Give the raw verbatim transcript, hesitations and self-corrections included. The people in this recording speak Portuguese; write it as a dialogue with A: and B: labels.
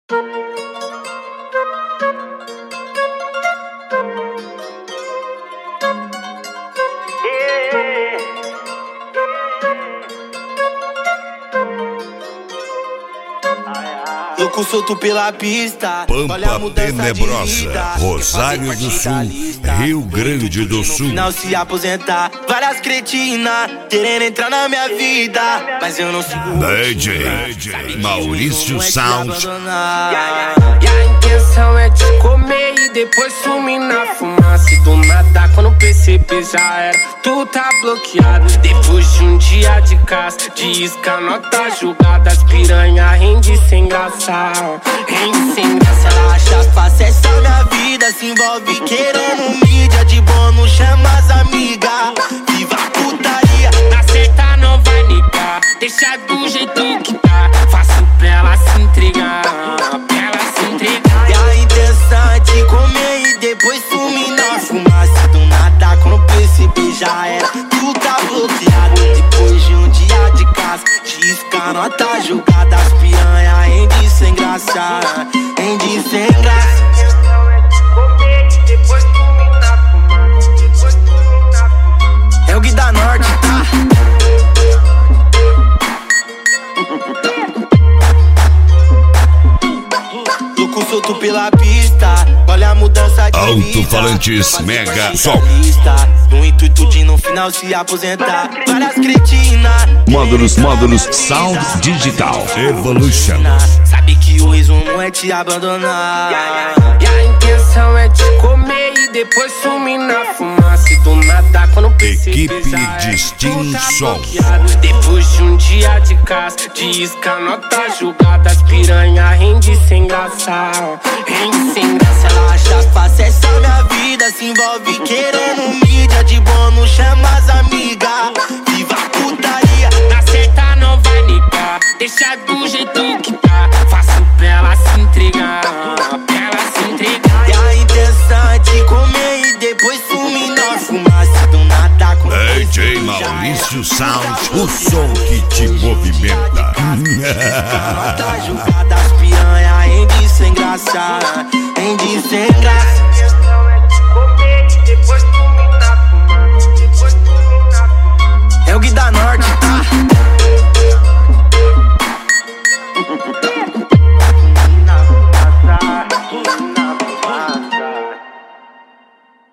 A: Louco solto pela pista,
B: Pampa Tenebrosa, Rosário do Sul, Rio Grande do Sul.
A: Não se aposentar, várias cretinas querendo entrar na minha vida, mas eu não sigo.
B: D J Maurício Sound.
C: E a intenção é te comer e depois sumir na fumaça. E do nada, quando perceber já era, tu tá bloqueado. Depois de um dia de caça, de isca, nota julgada, as piranha rende sem graça. Rende sem graça.
A: Ela acha fácil essa minha vida, se envolve querendo mídia, de bônus chama as amigas. Viva a putaria,
C: na certa não vai negar, deixa do jeito que tá, faço pra ela se entregar, pra ela se entregar.
A: E a intenção é te comer e depois sumir na fumaça. Do nada, quando perceber já era, tu tá bloqueado. Depois de um dia de casa, de isca, nota julgada, as piranha rende sem graça, rende sem graça. É o Gui da Norte, tá? Louco solto pela pista, olha a mudança de
B: Alto-falantes Mega Som.
A: No intuito de no final se aposentar, várias cretinas.
B: Módulos, módulos, Sound Digital Evolution.
A: Sabe que o resumo é te abandonar.
C: E a intenção é te comer e depois sumir na fumaça. E do nada, quando perceber
B: Equipe
C: já era,
B: Distinção.
C: tu tá bloqueado. Depois de um dia de caça, de isca, nota julgada, as piranha rende sem graça, rende sem graça.
A: Ela acha fácil essa minha vida, se envolve querendo mídia, de bônus chama as amigas. Viva a putaria,
C: na certa não vai negar, deixa do jeito que tá, faço pra ela se entregar, pra ela se entregar.
A: e a intenção é te comer e depois sumir na fumaça. Do nada, quando
B: D J
A: perceber já
B: Maurício
A: era,
B: Sound, o som que te movimenta.
A: nota julgada, as piranha rende sem graça, rende sem graça.